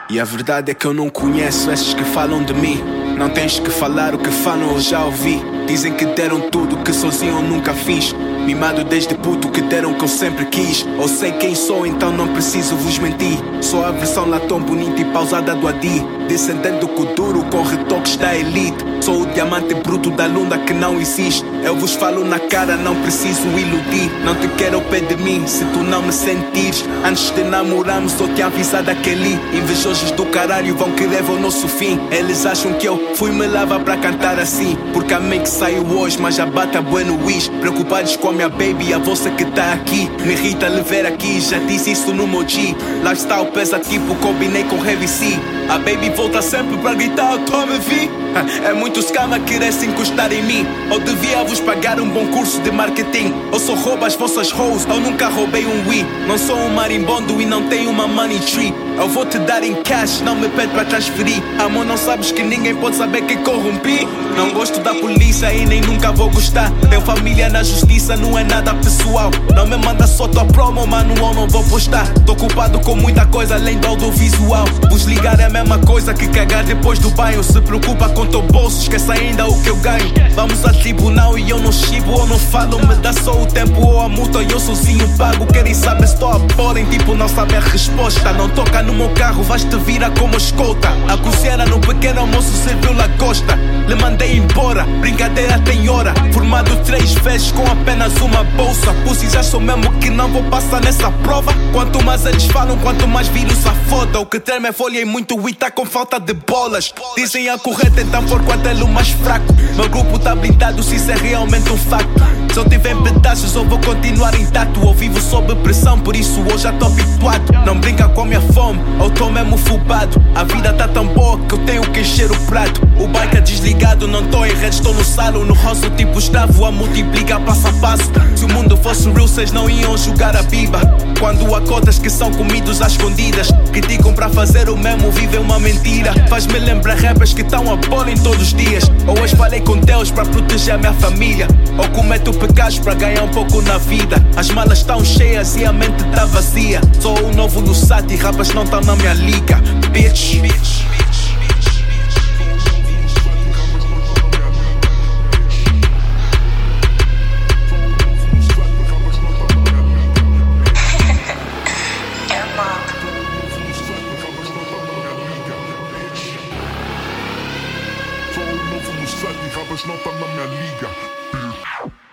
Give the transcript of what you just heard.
E a verdade é que eu não conheço esses que falam de mim. Não tens que falar o que falam, eu já ouvi. Dizem que deram tudo que sozinho eu nunca fiz. Mimado desde puto que deram que eu sempre quis. Eu sei quem sou, então não preciso vos mentir. Sou a versão lá tão bonita e pausada do Adi. Descendendo com duro com retoques da elite. Sou o diamante bruto da lunda que não existe. Eu vos falo na cara, não preciso iludir. Não te quero ao pé de mim, se tu não me sentires. Antes de namorarmos, só te avisar daquele. Invejosos do caralho vão querer ver o nosso fim. Eles acham que eu fui me lavar pra cantar assim. Porque amei que saiu hoje, mas já bate a bueno wish. Preocupados com a minha baby, a vossa que tá aqui. Me irrita lhe ver aqui, já disse isso no Moji. Lifestyle pesa tipo, combinei com Heavy C. A baby volta sempre pra gritar, eu tô a me vi. É muitos scam a querer se encostar em mim. Eu devia vos pagar um bom curso de marketing. Eu só roubo as vossas hoes, eu nunca roubei um Wii. Não sou um marimbondo e não tenho uma money tree. Eu vou te dar em cash, não me pede pra transferir. Amor, não sabes que ninguém pode saber que corrompi. Não gosto da polícia e nem nunca vou gostar. Tenho família na justiça, não é nada pessoal. Não me manda só tua promo, mano, eu não vou postar. Tô ocupado com muita coisa além do audiovisual. Vos ligar é a mesma coisa que cagar depois do banho. Se preocupa com teu bolso, esquece ainda o que eu ganho. Vamos a tribunal e eu não chibo ou não falo. Me dá só o tempo ou a multa e eu sozinho pago. Querem saber se estou a bola, tipo não sabe a resposta. Não toca no meu carro, vais-te virar como escolta. A cozinheira no pequeno almoço serviu lagosta. Le mandei embora, brincadeira tem hora. Formado 3 vezes com apenas uma bolsa. Pussy, já sou mesmo que não vou passar nessa prova. Quanto mais eles falam, quanto mais vírus a foda. O que treme é folha e muito e tá com falta de bolas. Dizem a correta, então for quanto é o mais fraco. Meu grupo tá blindado, se isso é realmente um facto. Se eu tiver em pedaços, eu vou continuar intacto. Eu vivo sob pressão, por isso hoje já tô habituado. Não brinca com a minha fome, eu tô mesmo fubado. A vida tá tão boa que eu tenho que encher o prato. O bike é desligado, não tô em rede, estou no salo. No rosto tipo escravo, a multiplica passo a passo. Se o mundo fosse real, vocês não iam jogar a biba. Quando há cotas que são comidos às escondidas, criticam pra fazer o mesmo, vivem uma mentira. Faz-me lembrar rappers que estão a bola em todos os dias. Ou hoje falei com Deus pra proteger a minha família. Ou cometo pecados pra ganhar um pouco na vida. As malas estão cheias e a mente tá vazia. Sou o novo Lussati e rapas não estão na minha liga. Bitch. Não tá na minha liga.